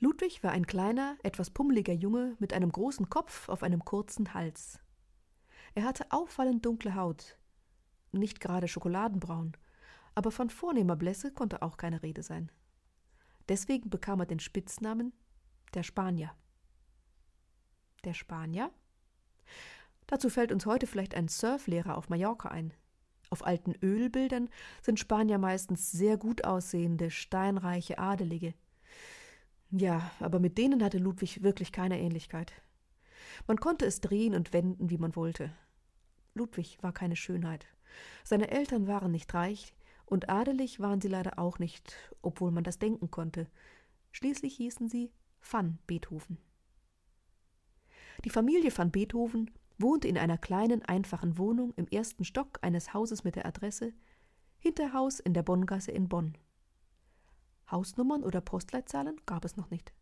Ludwig war ein kleiner, etwas pummeliger Junge mit einem großen Kopf auf einem kurzen Hals. Er hatte auffallend dunkle Haut, nicht gerade schokoladenbraun, aber von vornehmer Blässe konnte auch keine Rede sein. Deswegen bekam er den Spitznamen der Spanier. Der Spanier? Dazu fällt uns heute vielleicht ein Surflehrer auf Mallorca ein. Auf alten Ölbildern sind Spanier meistens sehr gut aussehende, steinreiche Adelige. Ja, aber mit denen hatte Ludwig wirklich keine Ähnlichkeit. Man konnte es drehen und wenden, wie man wollte. Ludwig war keine Schönheit. Seine Eltern waren nicht reich und adelig waren sie leider auch nicht, obwohl man das denken konnte. Schließlich hießen sie van Beethoven. Die Familie van Beethoven wohnte in einer kleinen, einfachen Wohnung im 1. Stock eines Hauses mit der Adresse Hinterhaus in der Bonngasse in Bonn. Hausnummern oder Postleitzahlen gab es noch nicht.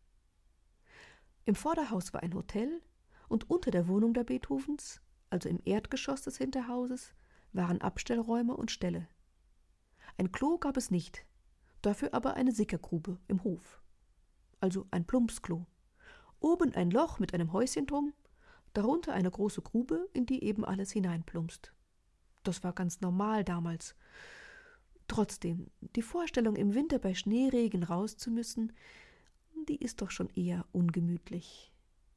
Im Vorderhaus war ein Hotel und unter der Wohnung der Beethovens, also im Erdgeschoss des Hinterhauses, waren Abstellräume und Ställe. Ein Klo gab es nicht, dafür aber eine Sickergrube im Hof, also ein Plumpsklo. Oben ein Loch mit einem Häuschen drum, darunter eine große Grube, in die eben alles hineinplumpst. Das war ganz normal damals. Trotzdem, die Vorstellung, im Winter bei Schneeregen raus zu müssen, die ist doch schon eher ungemütlich.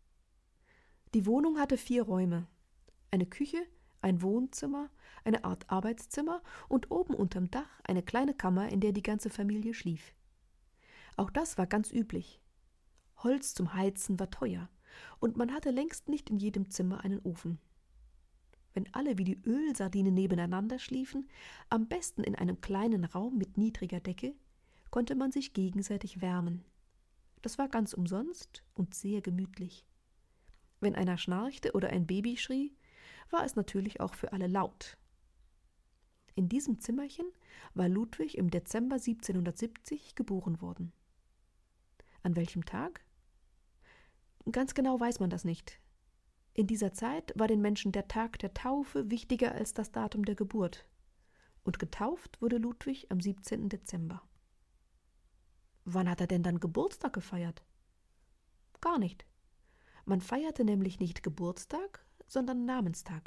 Die Wohnung hatte 4 Räume, eine Küche, ein Wohnzimmer, eine Art Arbeitszimmer und oben unterm Dach eine kleine Kammer, in der die ganze Familie schlief. Auch das war ganz üblich. Holz zum Heizen war teuer und man hatte längst nicht in jedem Zimmer einen Ofen. Wenn alle wie die Ölsardinen nebeneinander schliefen, am besten in einem kleinen Raum mit niedriger Decke, konnte man sich gegenseitig wärmen. Das war ganz umsonst und sehr gemütlich. Wenn einer schnarchte oder ein Baby schrie, war es natürlich auch für alle laut. In diesem Zimmerchen war Ludwig im Dezember 1770 geboren worden. An welchem Tag? Ganz genau weiß man das nicht. In dieser Zeit war den Menschen der Tag der Taufe wichtiger als das Datum der Geburt. Und getauft wurde Ludwig am 17. Dezember. Wann hat er denn dann Geburtstag gefeiert? Gar nicht. Man feierte nämlich nicht Geburtstag, sondern Namenstag.